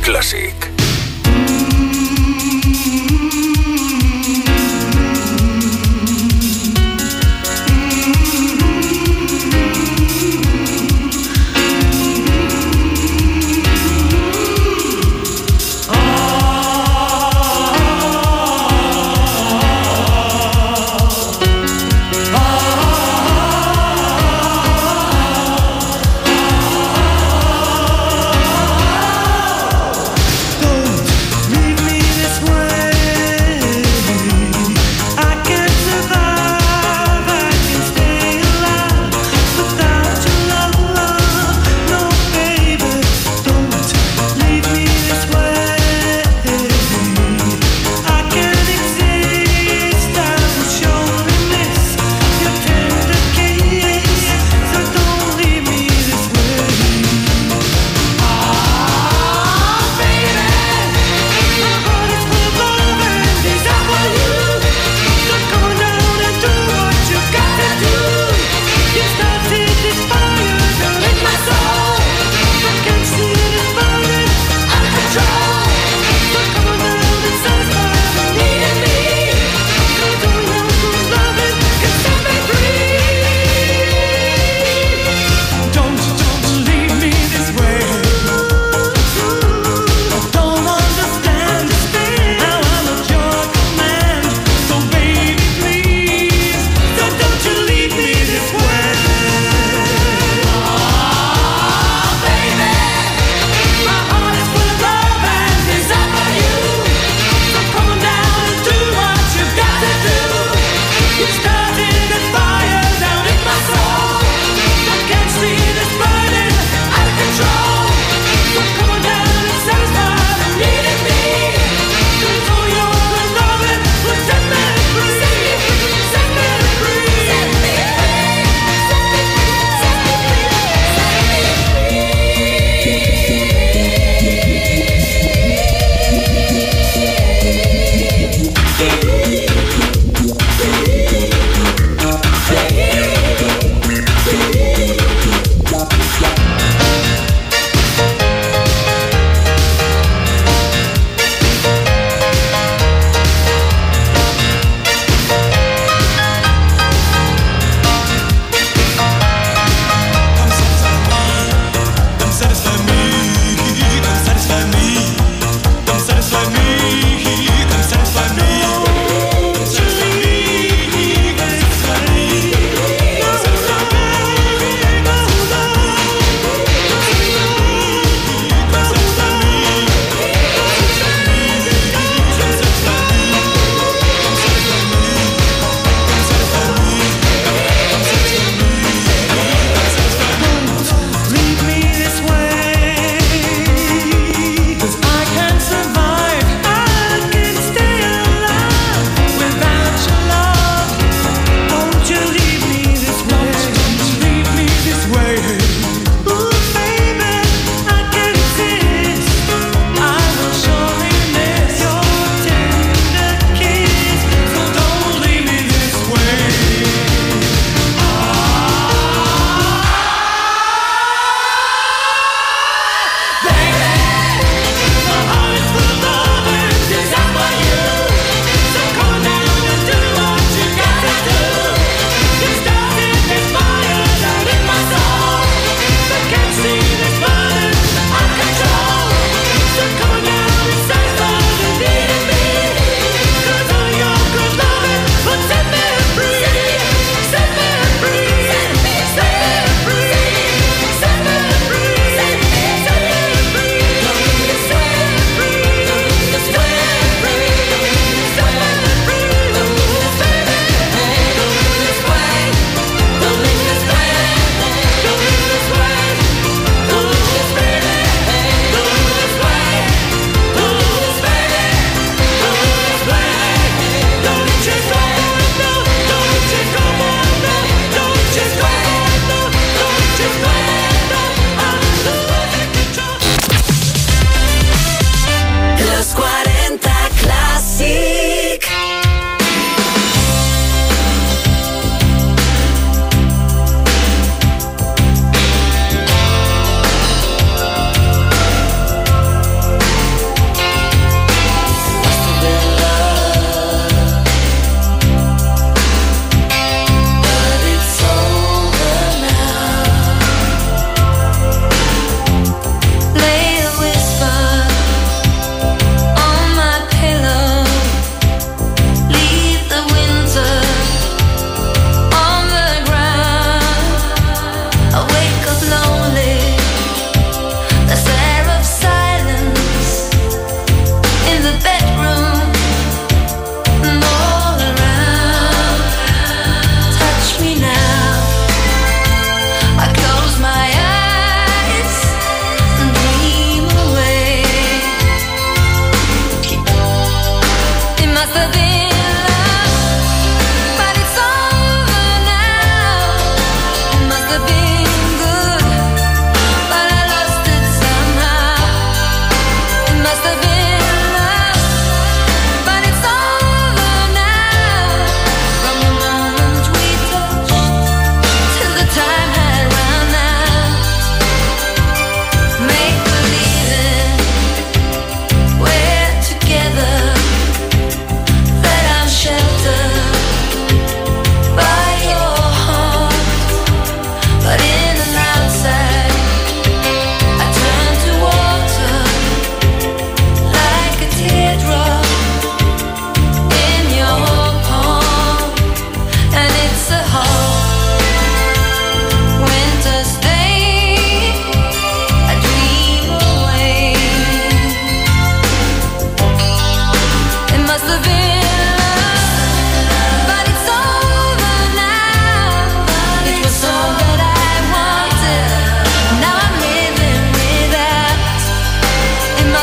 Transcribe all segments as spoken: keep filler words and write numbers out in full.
Classic. Don't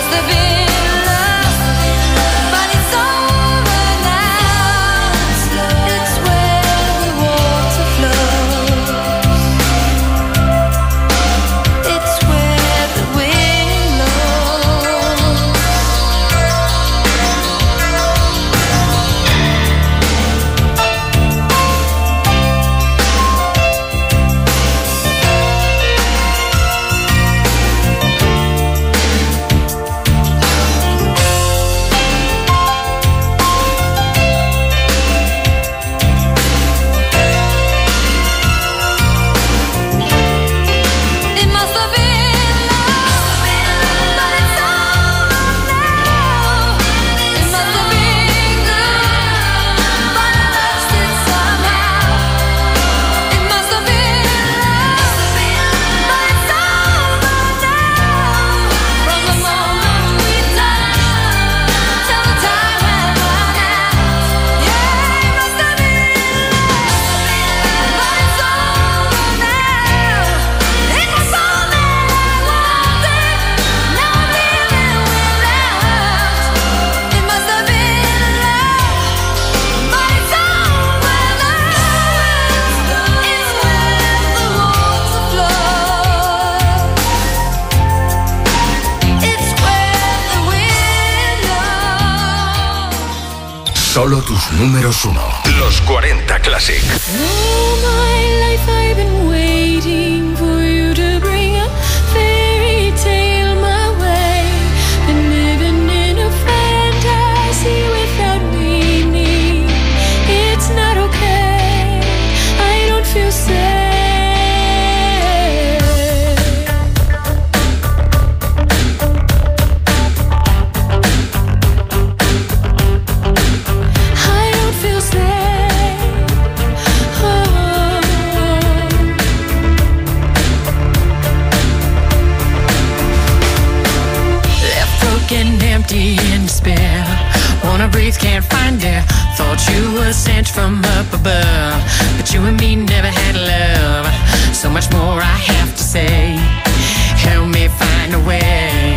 Solo tus números uno. Los cuarenta Classic. All my life I've been waiting for you to bring a fairy tale my way. Been living in a fantasy without meaning. It's not okay. I don't feel safe. Empty and despair. Wanna breathe, can't find air. Thought you were sent from up above, but you and me never had love. So much more I have to say. Help me find a way.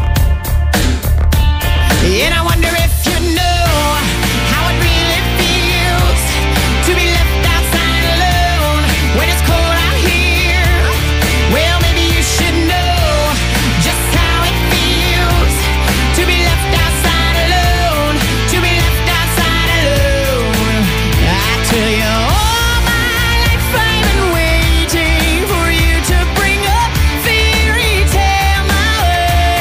And I wonder if you know how it really feels to be left outside alone when it's cold out here. Well, maybe you should know just how it feels to be left outside alone, to be left outside alone. I tell you, all my life I've been waiting for you to bring a fairy tale my way.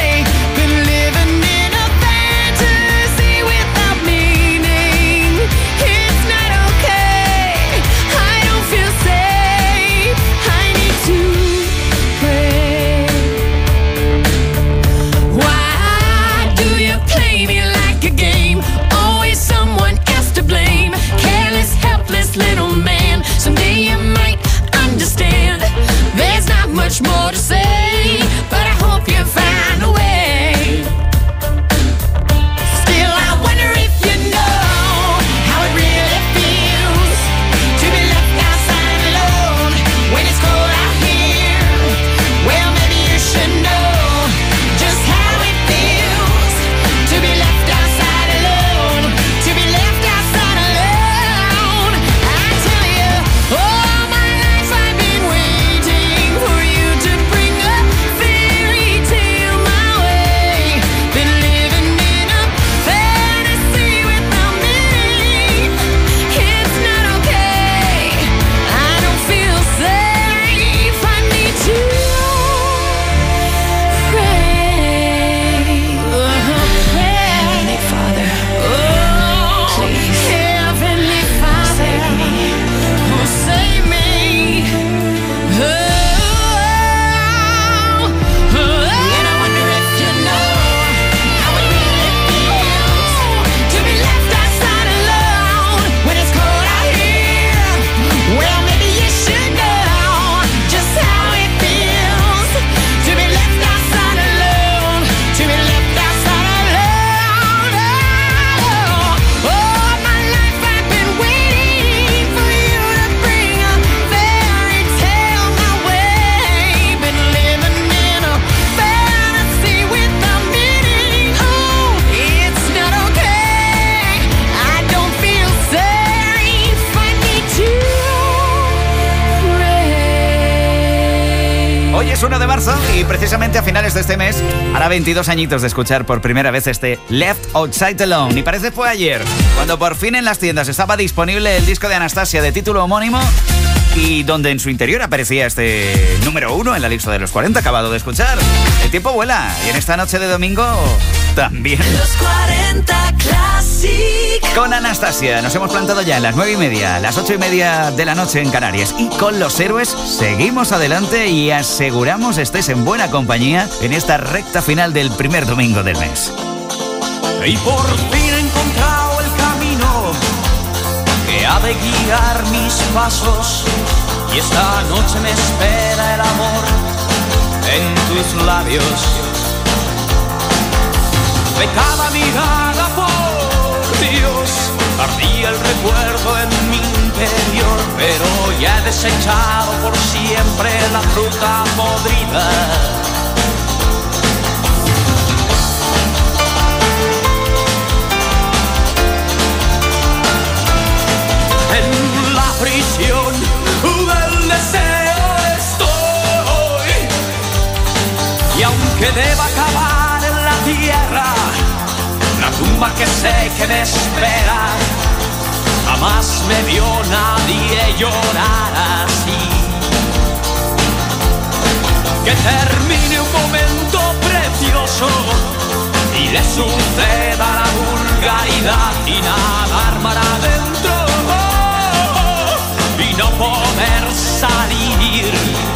Y precisamente a finales de este mes hará veintidós añitos de escuchar por primera vez este Left Outside Alone. Y parece fue ayer, cuando por fin en las tiendas estaba disponible el disco de Anastasia de título homónimo y donde en su interior aparecía este número uno en la lista de los cuarenta, acabado de escuchar. El tiempo vuela y en esta noche de domingo también. Los cuarenta Classic. Con Anastasia nos hemos plantado ya en las nueve y media, las ocho y media de la noche en Canarias. Y con Los Héroes seguimos adelante y aseguramos estés en buena compañía en esta recta final del primer domingo del mes. Y por fin he encontrado el camino que ha de guiar mis pasos. Y esta noche me espera el amor en tus labios. De cada mirada, por Dios, ardía el recuerdo en mi interior. Pero ya he desechado por siempre la fruta podrida. En la prisión del deseo estoy. Y aunque deba acabar en la tierra, la tumba que sé que me espera, jamás me vio nadie llorar así. Que termine un momento precioso y le suceda la vulgaridad y nadar mar adentro y no poder salir.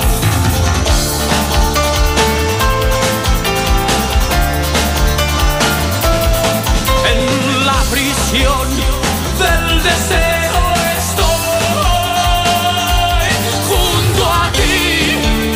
En la prisión del deseo estoy junto a ti.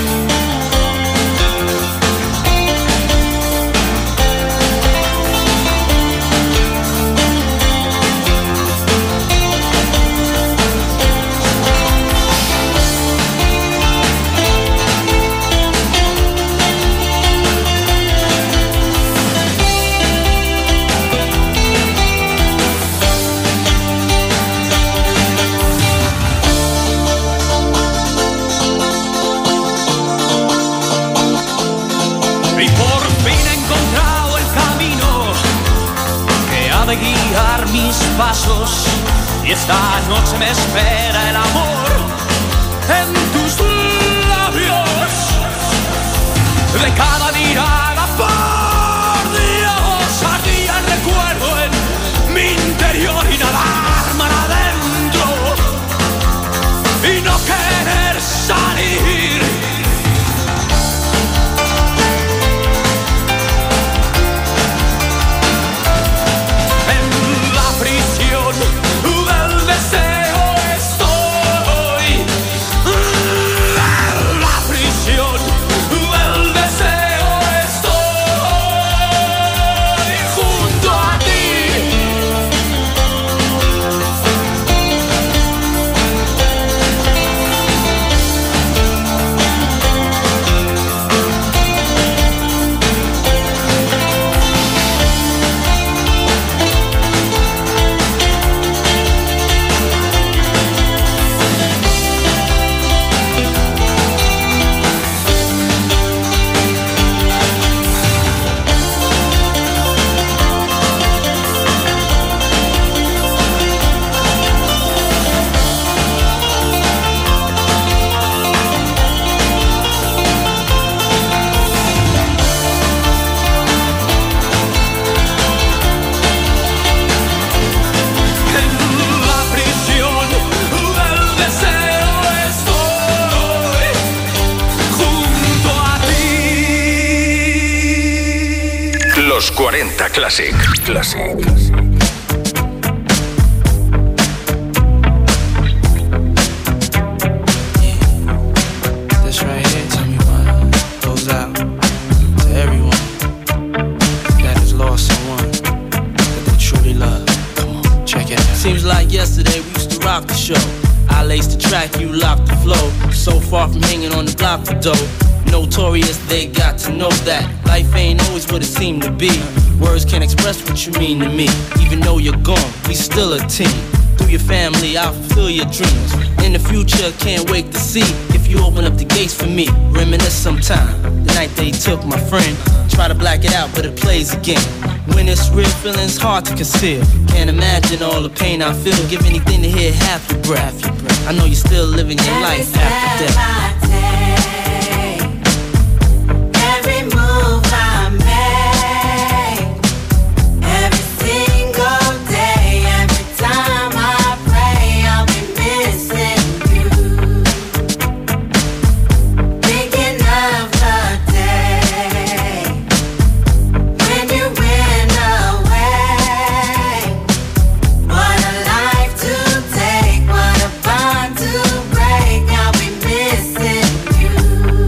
Guiar mis pasos y esta noche me espera el amor en tus labios. De cada mirada, por Dios, ardía el recuerdo en mi interior y nadar mar adentro y no querer salir. Del deseo estoy en la prisión del deseo estoy junto a ti. Los cuarenta Classic. Classic. Rock the show. I laced the track, you locked the flow. So far from hanging on the block for dough. Notorious, they got to know that life ain't always what it seemed to be. Words can't express what you mean to me. Even though you're gone, we still a team. through your family, I'll fulfill your dreams. In the future, can't wait to see if you open up the gates for me. Reminisce sometime, the night they took my friend. Try to black it out, but it plays again. When it's real, feeling's hard to conceal. Can't imagine all the pain I feel. Give anything to hear half your breath. I know you're still living your life after death. Every move I make, every single day, every time I pray, I'll be missing you. Thinking of the day when you went away. What a life to take, what a bond to break. I'll be missing you.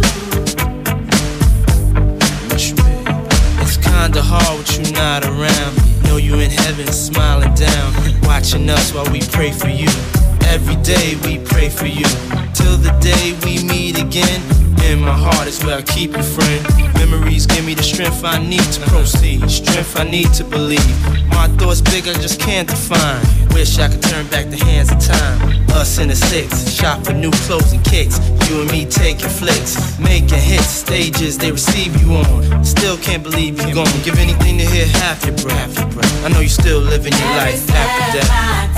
It's kinda hard with you not around. Know you in heaven smiling down, watching us while we pray for you. Every day we pray for you, till the day we meet again. In my heart is where I keep you, friend. Memories give me the strength I need to proceed, strength I need to believe. My thoughts big, I just can't define. Wish I could turn back the hands of time. Us in the six, shop for new clothes and kicks. You and me taking flicks, making hits, stages they receive you on. Still can't believe you're gone. Give anything to hear half your breath. I know you still living your life after death.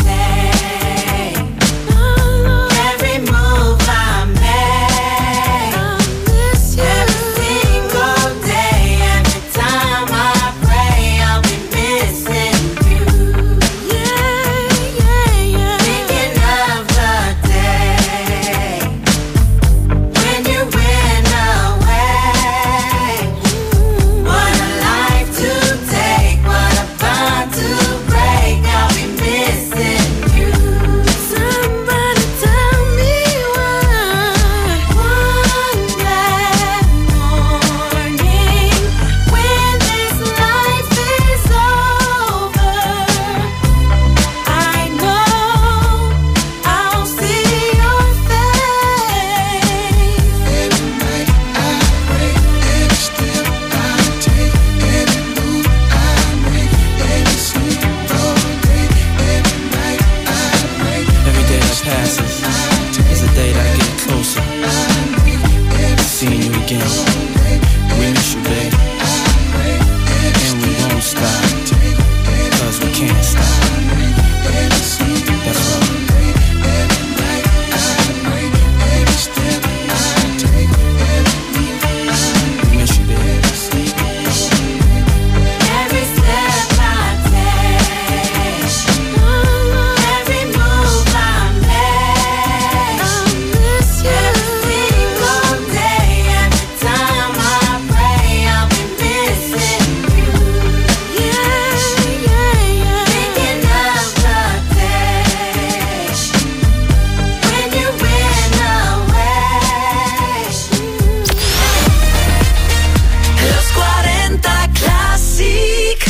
Every move I make, every single day, every time I pray, I'll be missing you. Thinking of the day when you went away. What a life to take, what a bond to break. I'll be missing you. Somebody tell me why. One glad morning when this life is over, I know I'll see your face. Every night I pray, every step I take, every move I make, every single day, every night I pray. Every day that passes is a day that I get closer to seeing you again. We miss you, babe, and we won't stop, cause we can't stop. That's right. We miss you, babe. Every step I take, every move I make, every single day, every time I pray, I'll be missing you. Thinking of the day when you went away. Los cuarenta Classic.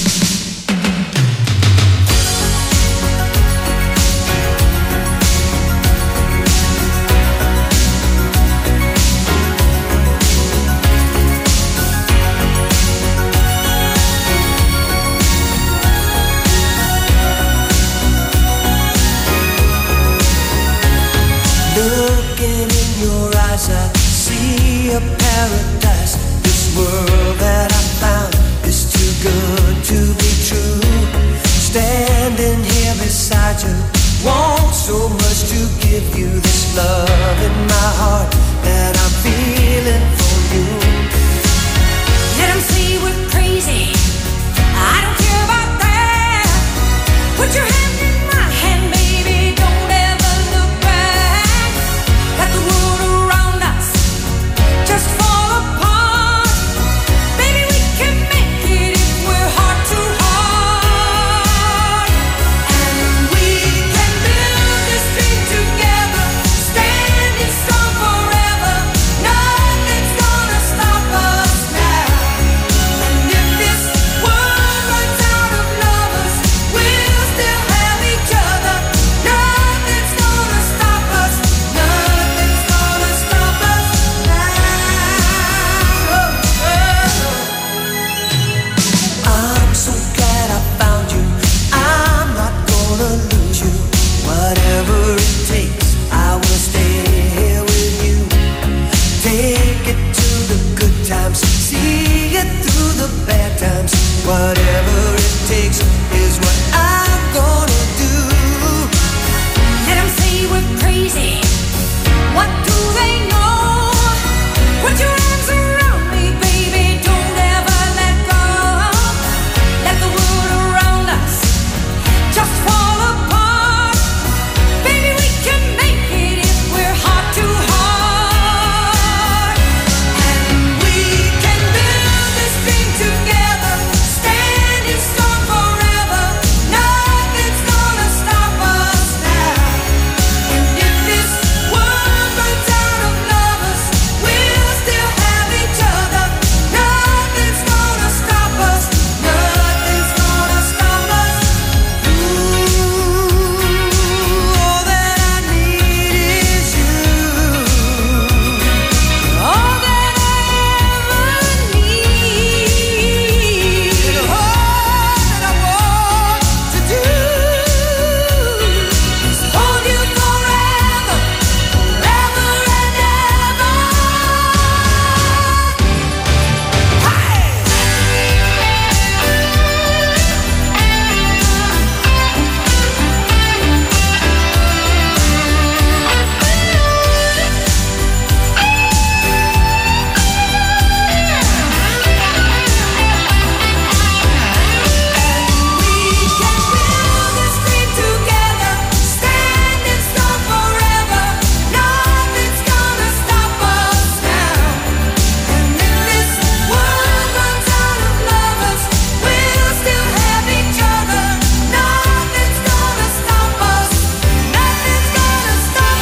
Looking in your eyes, I see a paradise. This world that I found is too good to be true. Standing here beside you, want so much to give you this love in my heart that I'm feeling for you. Let 'em say we're crazy, I don't care about that. Put your hand in my hand, baby, don't ever look back. Let the world around us just fall apart. Baby, we can make it if we're heart to heart. And we can build this dream together, standing strong forever. times. Whatever it takes is what I'm gonna do. Let them say we're crazy. What do they know? Put your arms around me, baby. Don't ever let go. Let the world around us just fall apart. Baby, we can make it if we're heart to heart. And we can build this dream together. Standing strong forever. Nothing's gonna stop us now. And if this world runs out of lovers, we'll still have each other. Nothing's gonna stop us. Nothing's gonna stop us. Ooh, all that I need is you. All that I ever need. And all that I want to do is hold you forever, forever and ever. We can build this dream together, standing strong forever. Nothing's gonna stop us now. And if this world runs out of lovers, we'll still have each other. Nothing's gonna stop us. Nothing's gonna stop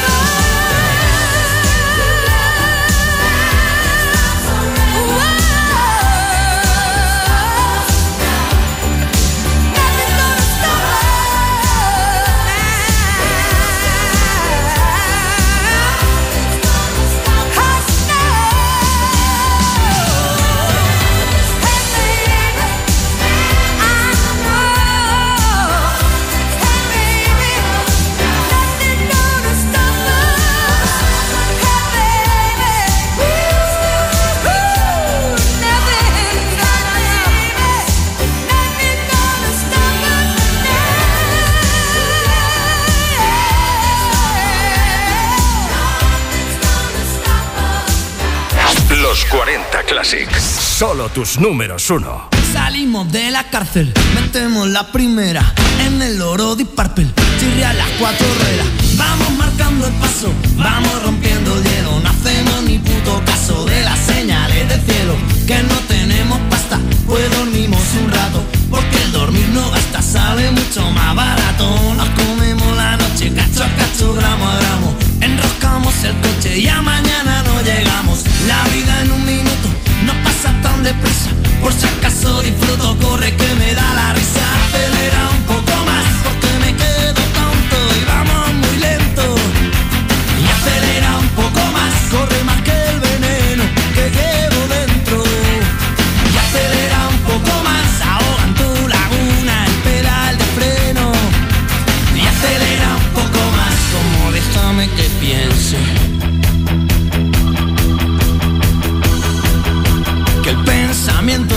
Los cuarenta Classic. Solo tus números uno. Salimos de la cárcel, metemos la primera en el oro de Purple, chirria las cuatro ruedas. Vamos marcando el paso, vamos rompiendo el hielo. No hacemos ni puto caso de las señales del cielo. Que no tenemos pasta, pues dormimos un rato, porque el dormir no gasta, sale mucho más barato. Nos comemos la noche, cacho a cacho, gramo a gramo. Enroscamos el coche y a mañana no llegamos. La vida en un minuto no pasa tan deprisa. Por si acaso disfruto, corre que me da la risa. Acelera un poco más, porque me quedo tonto y vamos muy lento. Y acelera un poco más, corre más que el veneno que llevo dentro. Y acelera un poco más, ahoga en tu laguna el pedal de freno. Y acelera un poco más, como déjame que piense. Que el pensamiento.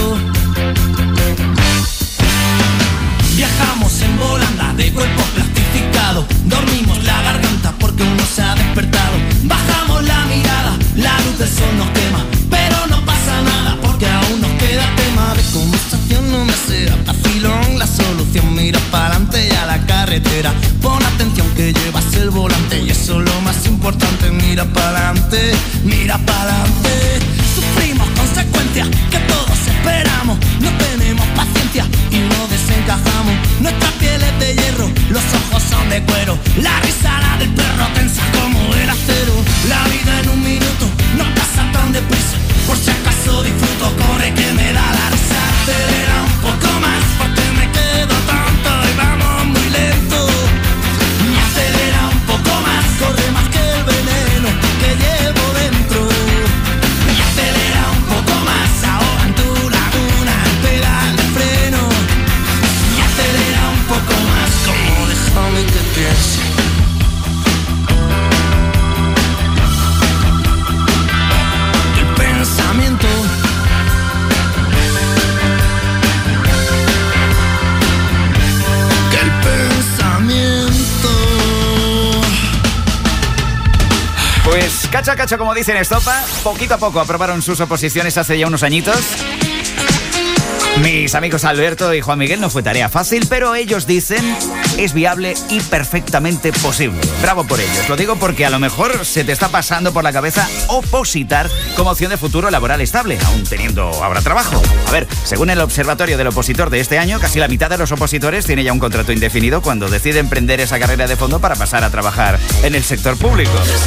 Viajamos en volanda de cuerpo plastificado. Dormimos la garganta porque uno se ha despertado. Bajamos la mirada, la luz del sol nos quema. Pero no pasa nada porque aún nos queda tema. De conversación no me sea vacilón. La solución, mira pa'lante y a la carretera. Pon atención que llevas el volante y eso es lo más importante. Mira pa'lante, mira pa'lante. Sufrimos consecuencias que todos esperamos. No tenemos paciencia y no desencajamos. Nuestra piel es de hierro, los ojos son de cuero. La risa la del perro tensa como el acero. La vida en un minuto no pasa tan deprisa. Por si acaso disfruto, corre que me da la risa. Acelera un poco más porque me quedo tonto y vamos muy lento. Y acelera un poco más, corre más que el veneno que llevo dentro. Cacho a cacho, como dicen Estopa, poquito a poco aprobaron sus oposiciones hace ya unos añitos. Mis amigos Alberto y Juan Miguel no fue tarea fácil, pero ellos dicen es viable y perfectamente posible. Bravo por ellos. Lo digo porque a lo mejor se te está pasando por la cabeza opositar como opción de futuro laboral estable, aún teniendo ahora trabajo. A ver, según el Observatorio del Opositor de este año, casi la mitad de los opositores tiene ya un contrato indefinido cuando decide emprender esa carrera de fondo para pasar a trabajar en el sector público.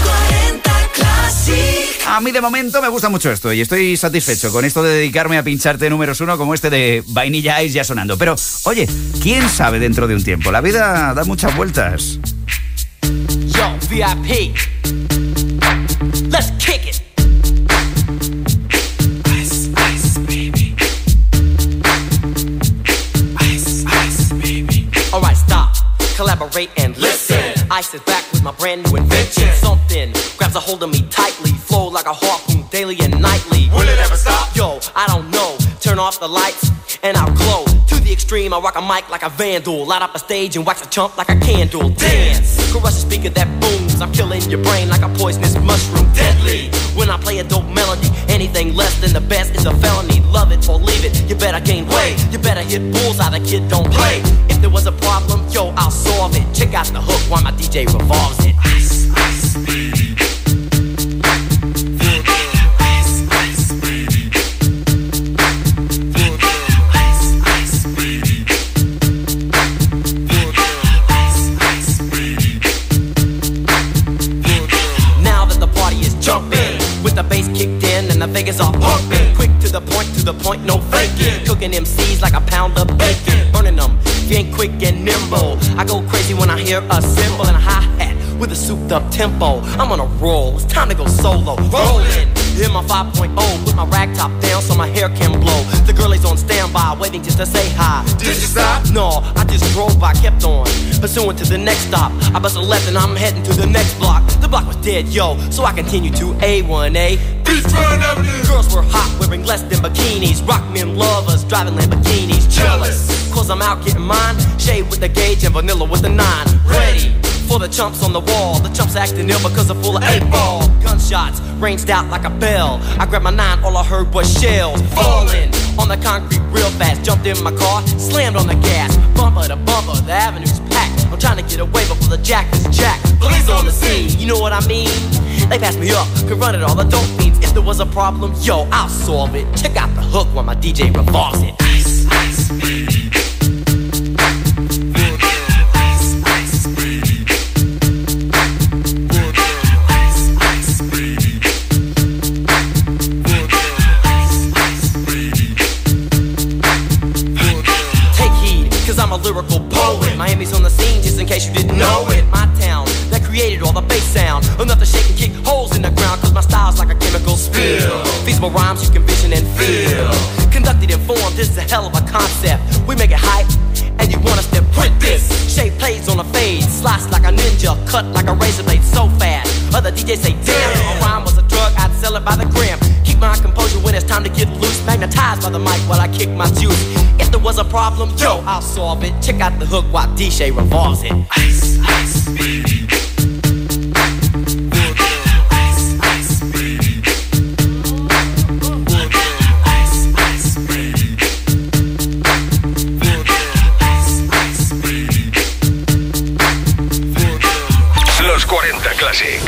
A mí de momento me gusta mucho esto y estoy satisfecho con esto de dedicarme a pincharte números uno como este de Vainilla Ice ya sonando. Pero, oye, ¿quién sabe dentro de un tiempo? La vida da muchas vueltas. Yo, V I P. Let's kick it. Ice, ice, baby. Ice, ice, baby. All right, stop. Collaborate and listen. Ice is back with my brand new invention. Something grabs a hold of me tightly, flow like a harpoon daily and nightly. Will it ever stop? Yo, I don't know. Turn off the lights and I'll glow. To the extreme, I rock a mic like a vandal. Light up a stage and wax a chump like a candle. Dance, crush a speaker that booms. I'm killing your brain like a poisonous mushroom. Deadly, when I play a dope melody. Anything less than the best is a felony. Love it or leave it, you better gain weight. You better hit bullseye, the kid don't play. If there was a problem, yo, I'll solve it. Check out the hook while my D J revolves it. Ice, ice, baby. The bass kicked in and the Vegas are pumping. Quick to the point, to the point, no faking. Cooking M Cs like a pound of bacon. Burning them, if you ain't quick and nimble. I go crazy when I hear a cymbal and a hi-hat with a souped up tempo. I'm on a roll, it's time to go solo. Rolling in my five point oh, put my rag top down so my hair can blow. The girl is on standby, waiting just to say hi. Did you stop? No, I just drove by, kept on pursuing to the next stop. I bust a left and I'm heading to the next block. The block was dead, yo, so I continue to A one A. Beachfront Avenue. Girls were hot, wearing less than bikinis. Rock men lovers, driving Lamborghinis. Jealous, cause I'm out getting mine. Shade with the gauge and vanilla with the nine. Ready for the chumps on the wall. The chumps acting ill because they're full of eight ball. Gunshots ranged out like a bell. I grabbed my nine, all I heard was shells falling on the concrete real fast. Jumped in my car, slammed on the gas. Bumper to bumper, the avenue's packed. I'm trying to get away before the jack is jacked. Police on the scene, you know what I mean? They passed me up, could run it all, the dope means. If there was a problem, yo, I'll solve it. Check out the hook while my D J revolves it. Ice, ice, baby. I'm a lyrical poet. Miami's on the scene, just in case you didn't know it. My town that created all the bass sound. Enough to shake and kick holes in the ground, cause my style's like a chemical spill. Feasible rhymes you can vision and feel. Conducted in form, this is a hell of a concept. We make it hype, and you want us to print this. Shape plays on a fade, slice like a ninja, cut like a razor blade so fast. Other D Js say, damn, if a rhyme was a drug, I'd sell it by the gram. Keep my composure when it's time to get loose. Magnetized by the mic while I kick my juice. If there was a problem, yo, I'll solve it. Check out the hook while D J revolves it. Ice, ice, baby. Ice, ice, baby. Ice, ice, baby. Ice, ice, baby. Los cuarenta Classic.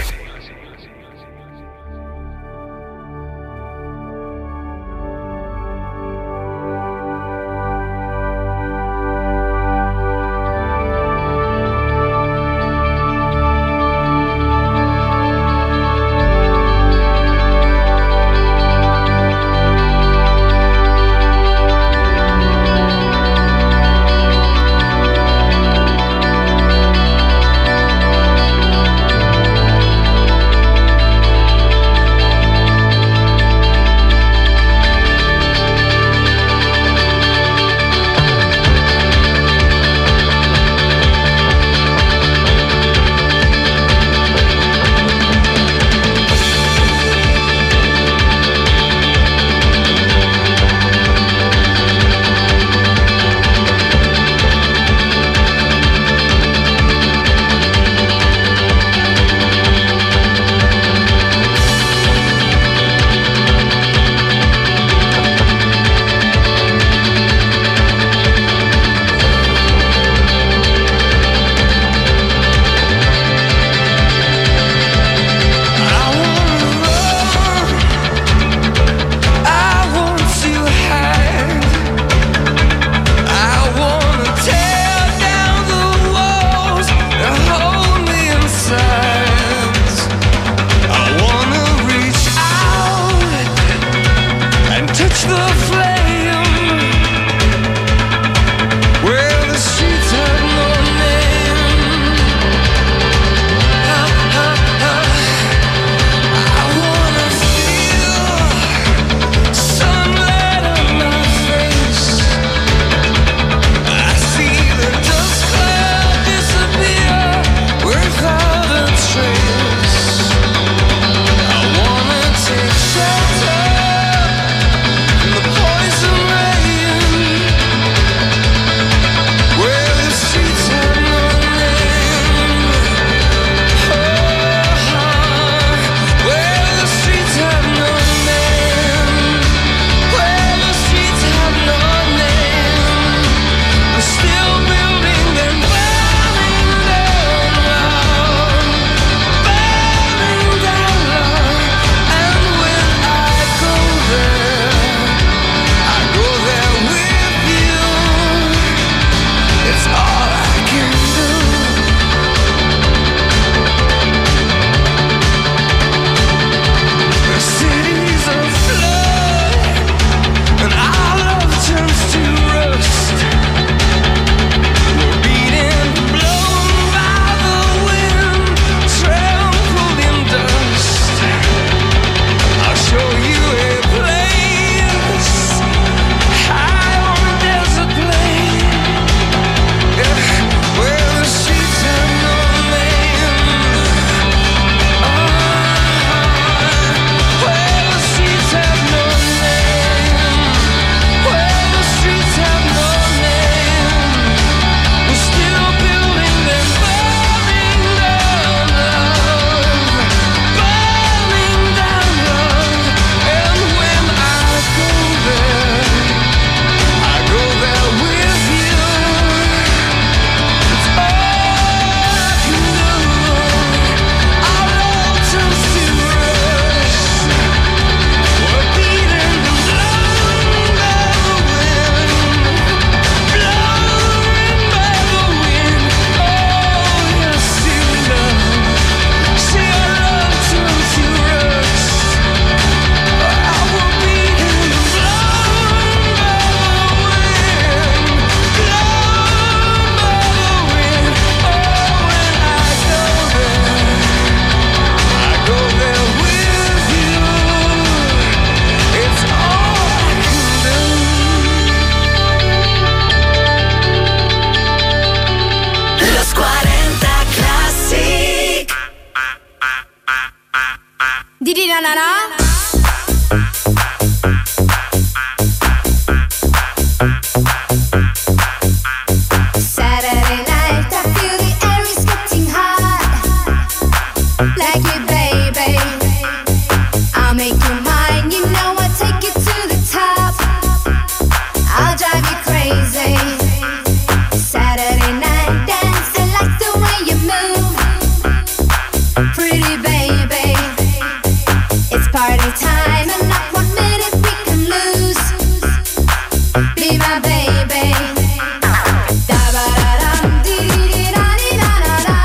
Saturday night, I feel the air is getting hot. Like you, baby, I'll make you mine. You know I'll take you to the top. I'll drive you crazy. Saturday night dance, I like the way you move. Pretty baby, it's party time and not one minute we can lose. Be my baby. Da-ba-da-dum, dee-dee-da-dee-da-da-da.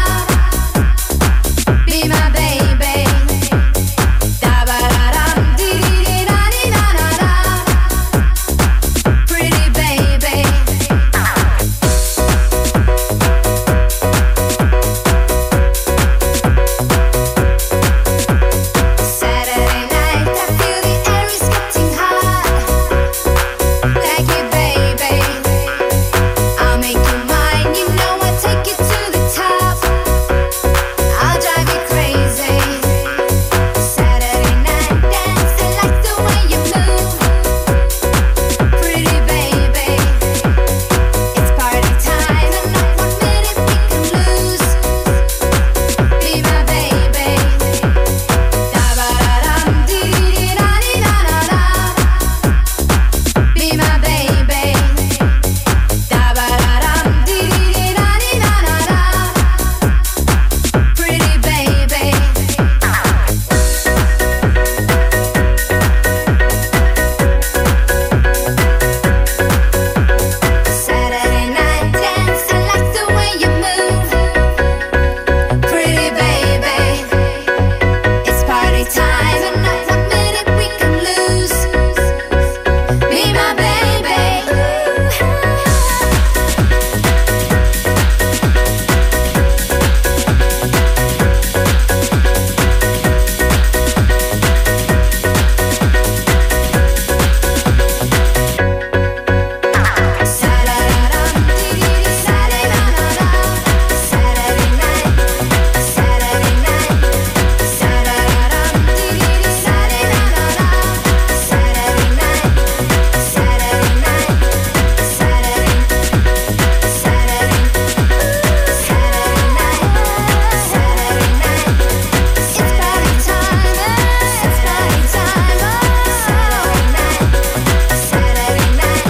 Be my baby. Da-ba-da-dum, dee-dee-da-dee-da-da-da. Pretty baby. Saturday night, I feel the air is getting hot. Like you, baby, I'll make you mine. You know I'll take you to the top. I'll drive you crazy. Saturday night dance, I like the way you move. Pretty baby, it's party time and not one minute we can lose. Be my baby. Da-ba-da-dum, dee-dee-da-dee-da-da-da. Be my baby. Da-ba-da-dum, dee-dee-da-dee-da-da-da. Pretty baby. Saturday night dance, I like the way you move. Pretty baby, it's party time and not one minute we can lose. Be my baby. Sa-da-da-dum, dee-dee, sa-da-da-da-da. Saturday night, Saturday night, sa-da-da-dum, dee-dee, sa-da-da-da-da. Saturday night, Saturday night, Saturday, Saturday, Saturday night, Saturday night. It's party time, it's party time. Saturday night, Saturday night.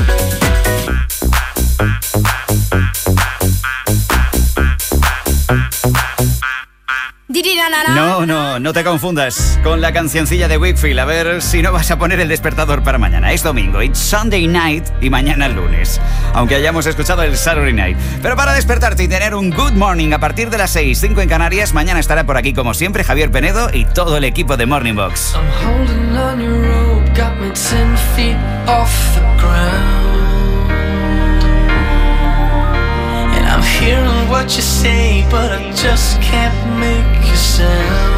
Dee-dee-da-da-da. No, no, no te confundas con la cancioncilla de Wakefield. A ver si no vas a poner el despertador para mañana. Es domingo, it's Sunday night y mañana lunes. Aunque hayamos escuchado el Saturday night. Pero para despertarte y tener un good morning a partir de las seis, cinco en Canarias, mañana estará por aquí como siempre Javier Penedo y todo el equipo de Morning Box. I'm holding on your rope, got me ten feet off the ground. And I'm hearing what you say, but I just can't make a sound.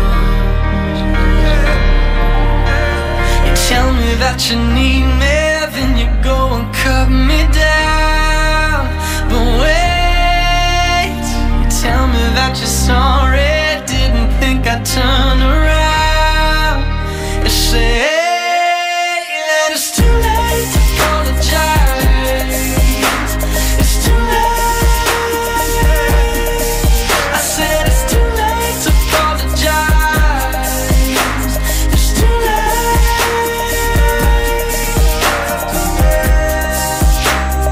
You tell me that you need me, then you go and cut me down. But wait, you tell me that you're sorry, didn't think I'd turn around. You say that it's too late to apologize. It's too late. I said it's too late to apologize. It's too late.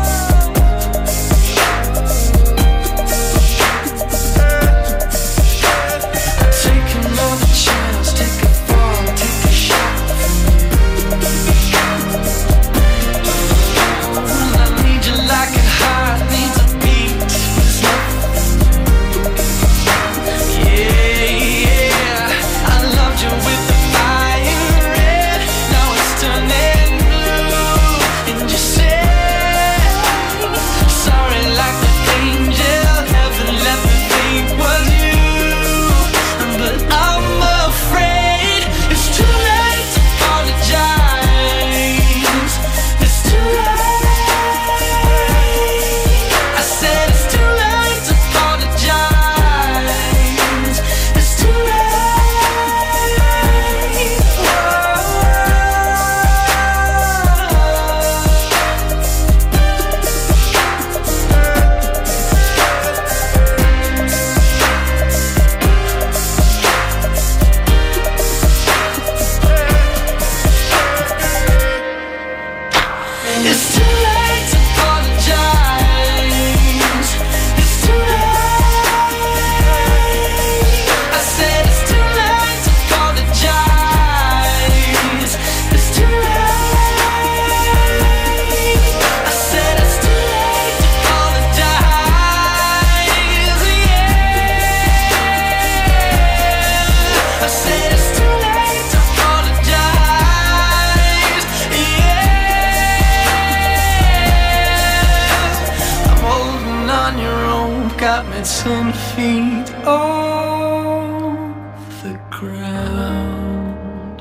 got me ten feet off the ground.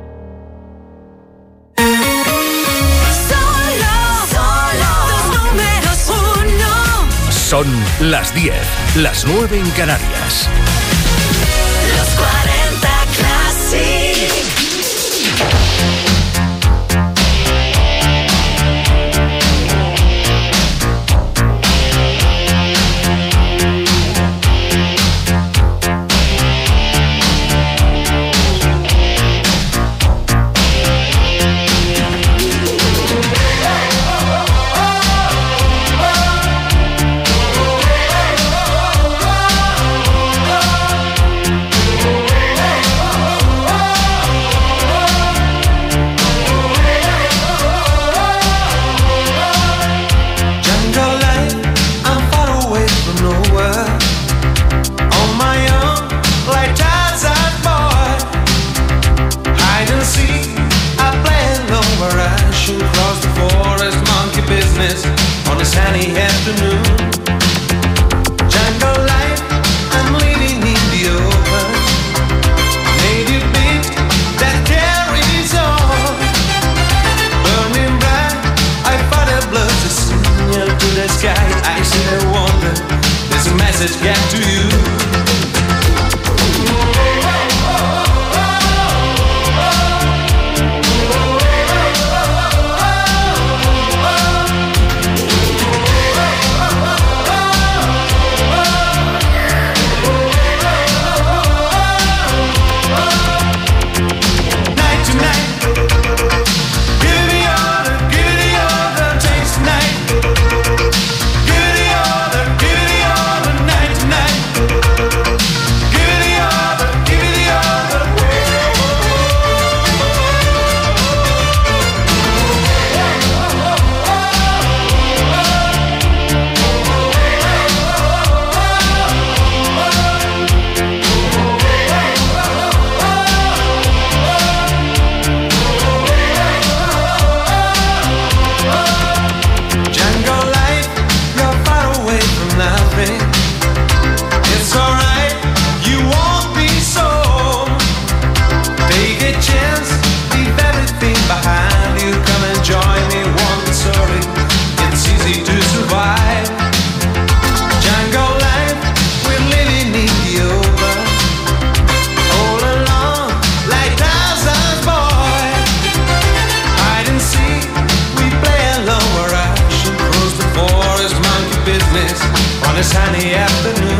Solo, solo los números uno. Son las diez, las nueve en Canarias. Los cuarenta Classic. On a sunny afternoon, jungle life, I'm living in the open. Native beat that carries on, burning bright. I fought a blood to signal to the sky. I said I wonder, there's a message get to you. On a sunny afternoon,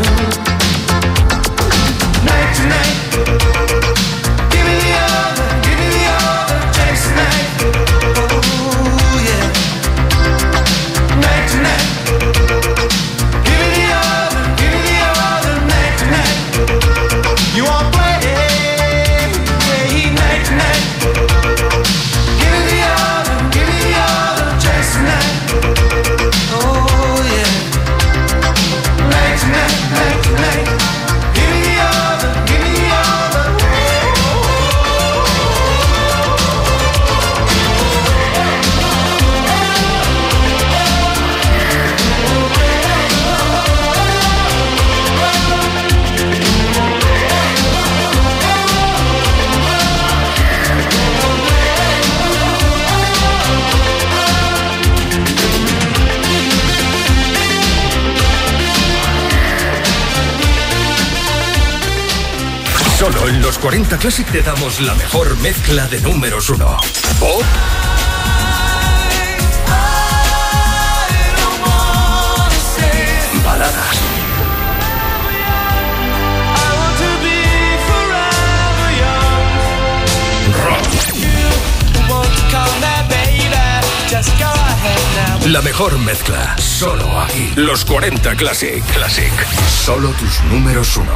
night to night, give me the other, give me the other, chase the night, oh yeah. Night to night, give me the other, give me the other, night to night. You won't play, yeah, night to night. Give me the other, give me the other, chase the night, oh yeah. Night, night, night. Give me the other, give me the other. Solo en los cuarenta Classic te damos la mejor mezcla de números uno. Pop, baladas, rock. La mejor mezcla, solo aquí. Los cuarenta Classic. Classic. Solo tus números uno.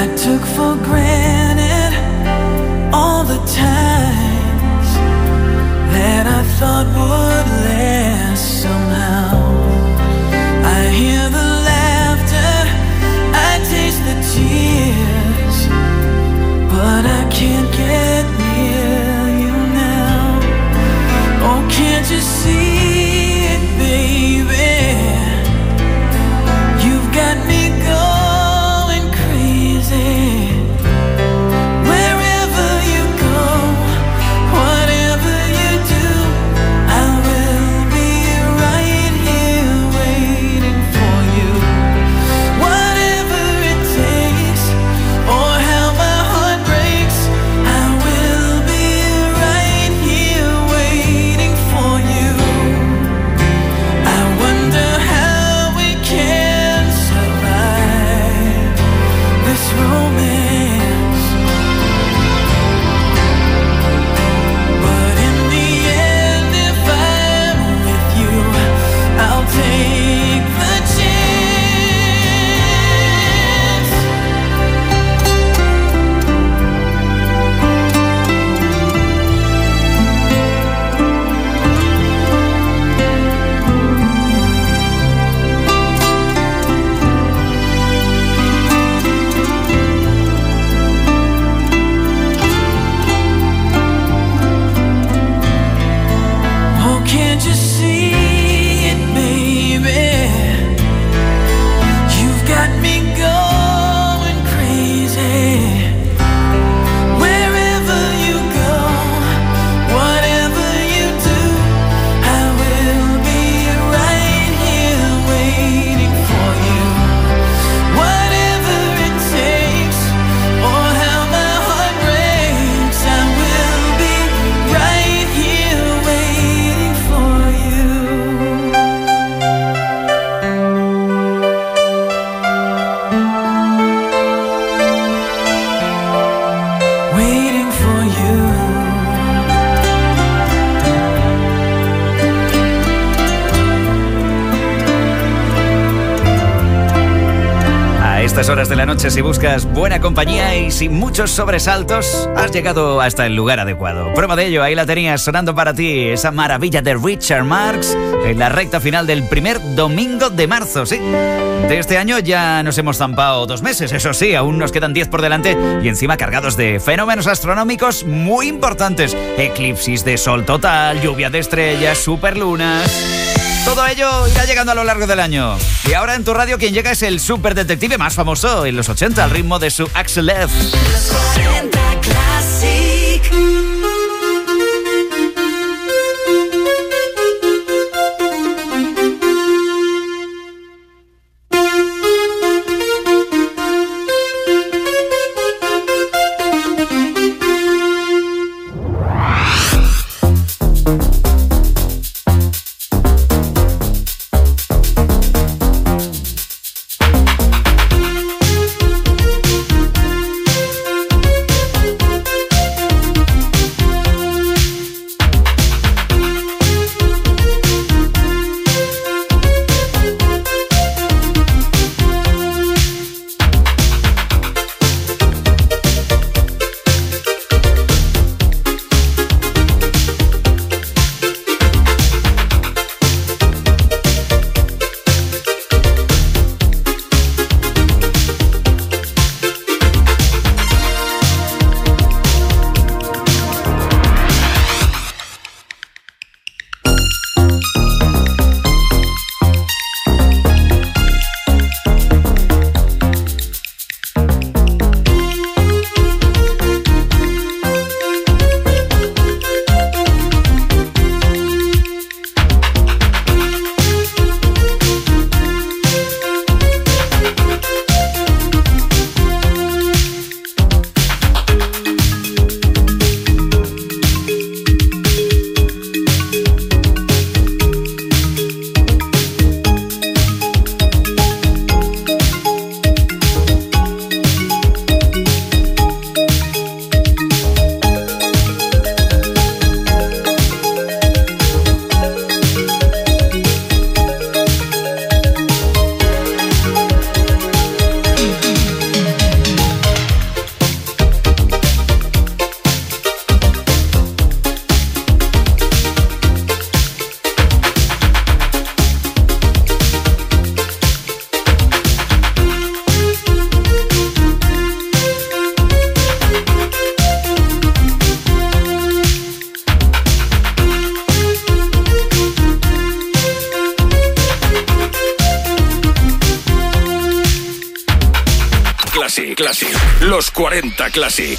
I took for granted all the times that I thought would last somehow. I hear the laughter, I taste the tears, but I can't get near you now. Oh, can't you see it, baby? You've got me going crazy. Wherever you go, whatever you do, I will be right here waiting for you. Whatever it takes, or how my heart breaks, I will be right here waiting for you. I wonder how we can survive this romance, but in the end, if I'm with you, I'll take the chance. Oh, can't you see it, baby? You've got me going crazy. Wherever you go, whatever you do, I will be right here waiting for you. Whatever it takes, or how my heart breaks, I will be right here waiting for you. Waiting for you. A estas horas de la noche, si buscas buena compañía y sin muchos sobresaltos, has llegado hasta el lugar adecuado. Prueba de ello, ahí la tenías sonando para ti, esa maravilla de Richard Marx en la recta final del primer domingo de marzo, sí. De este año ya nos hemos zampado dos meses, eso sí, aún nos quedan diez por delante y encima cargados de fenómenos astronómicos muy importantes. Eclipsis de sol total, lluvia de estrellas, superlunas. Todo ello irá llegando a lo largo del año. Y ahora en tu radio quien llega es el superdetective más famoso en los ochenta al ritmo de su Axel F. Los cuarenta Classic. Classic, Classic. Los cuarenta Classic.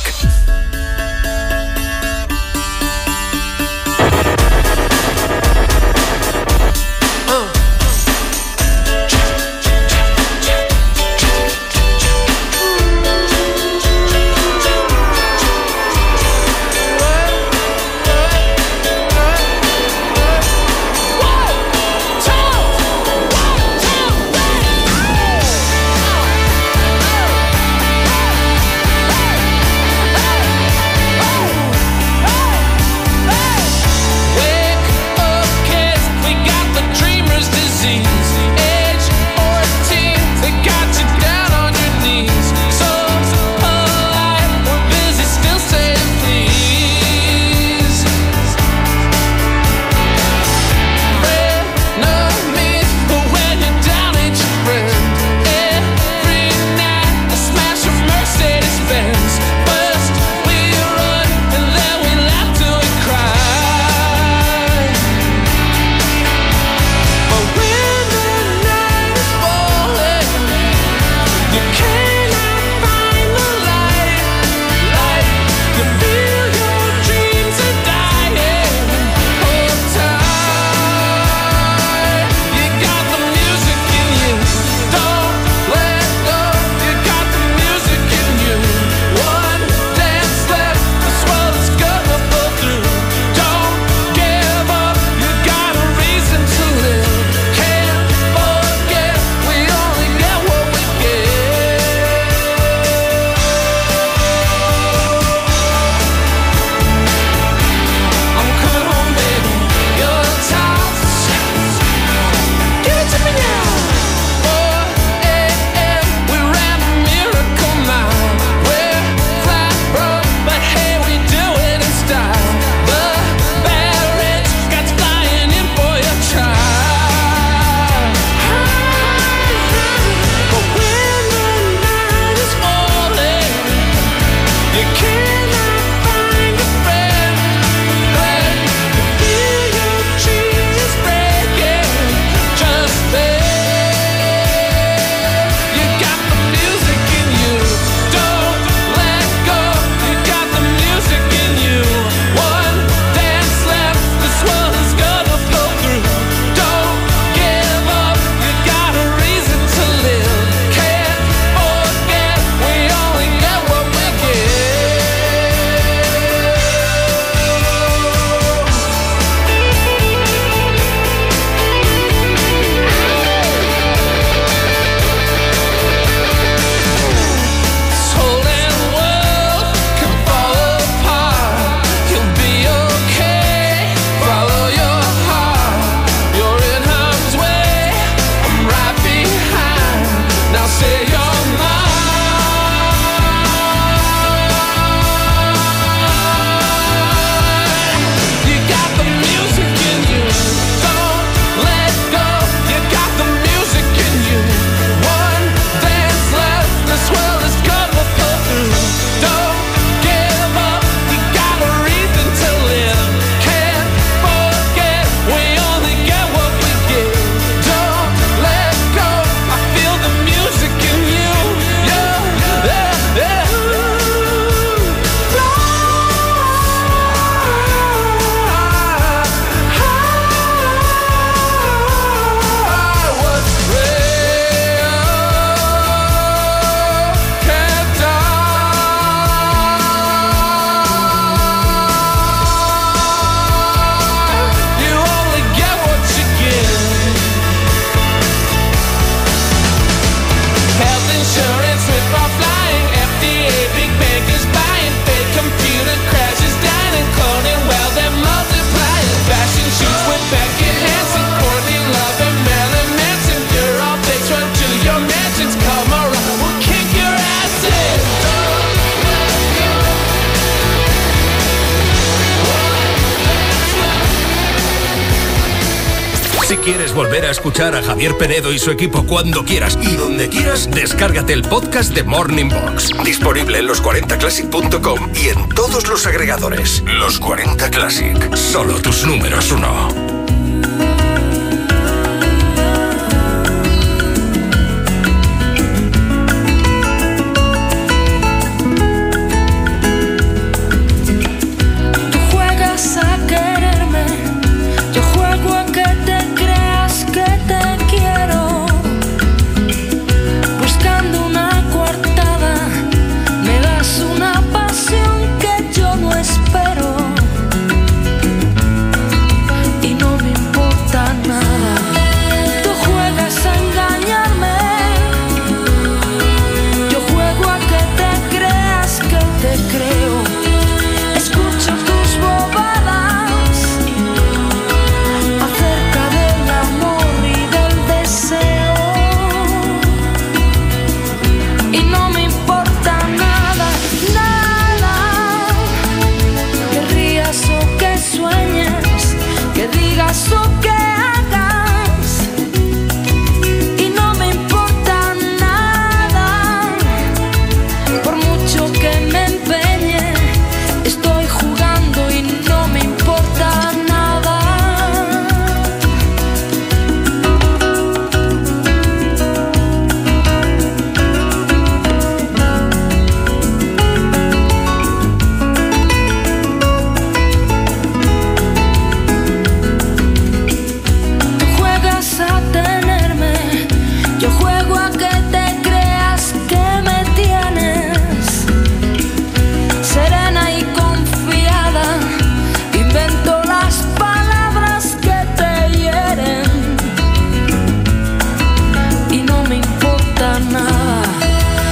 Si quieres volver a escuchar a Javier Penedo y su equipo cuando quieras y donde quieras, descárgate el podcast de Morning Box. Disponible en los cuarenta classic punto com y en todos los agregadores. Los cuarenta Classic, solo tus números uno.